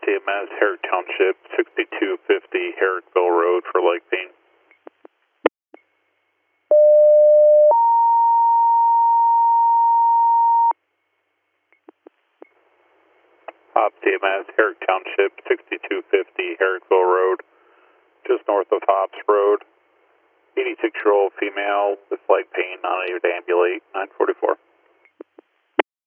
TMS, Herrick Township, 6250 Herrickville Road for leg pain. Hop TMS, Herrick Township, 6250 Herrickville Road, just north of Hobbs Road. 86-year-old female with leg pain, unable to ambulate, 944.